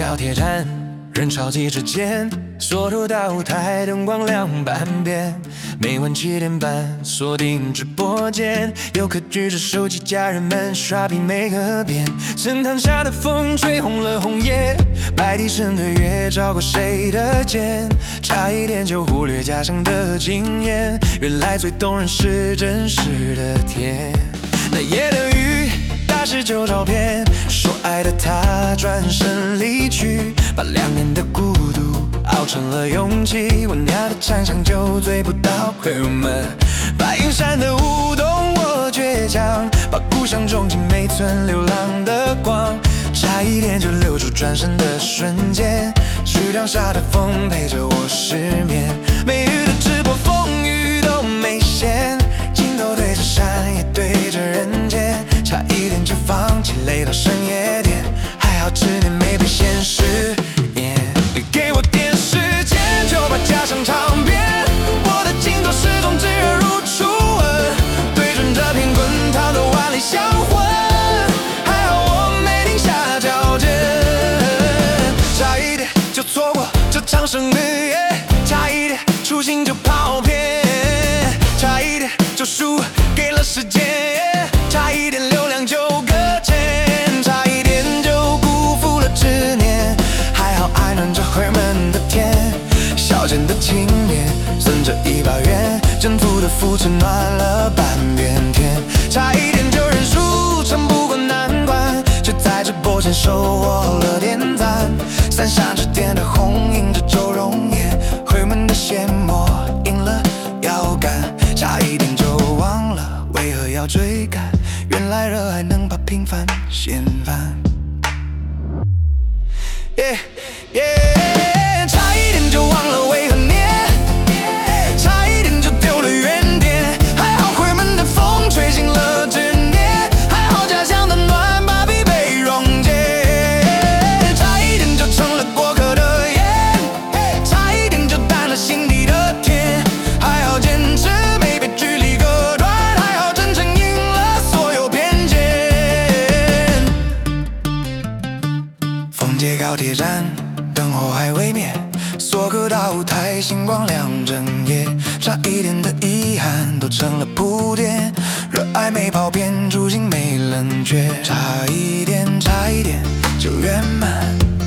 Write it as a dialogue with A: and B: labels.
A: 高铁站，人潮挤之间，缩头大舞台，灯光亮半边。每晚7点半，锁定直播间，游客举着手机，家人们刷屏每个遍。神坛下的风吹红了红叶，白帝城的月照过谁的肩，差一点就忽略家乡的惊艳。原来最动人是真实的甜。那夜的雨打19照片，说爱的他转身离去，把2年的孤独熬成了勇气。温雅的长相就追不到回我们，白云山的舞动我倔强，把故乡种进每寸流浪的光，差一点就留住转身的瞬间。池塘下的风陪着我失眠，每日的直播风雨都没闲，镜头对着山也对着人间，差一点就放弃累到深夜点，还好执念没被现实淹。给我点时间就把家乡唱遍，我的镜头始终炙热如初吻，对准这片滚烫的万里香魂，还好我没停下脚尖，差一点就错过这场胜利，差一点初心就跑偏，差一点就输给了时间，差一点流量就搁浅，差一点就辜负了执念，还好爱暖着回门的天，小贱的青年存着1把元，征服的扶持暖了半边天，差一点就认输撑不过难关，却在直播间收获了点赞，三峡之巅的红映着周容颜，回门的羡慕赢了要干，差一点就忘了为何要追赶，原来热爱能把平凡掀翻。差一点就忘了为何念，差一点就丢了原点，还好回门的风吹醒了执念，还好家乡的暖把疲惫溶解，差一点就成了过客的烟，差一点就淡了心底的甜，还好坚持没被距离隔断，还好真诚赢了所有偏见。奉节高铁站，灯火还未灭，索克大舞台，星光亮整夜，差一点的遗憾都成了铺垫，热爱没跑偏，初心没冷却，差一点就圆满。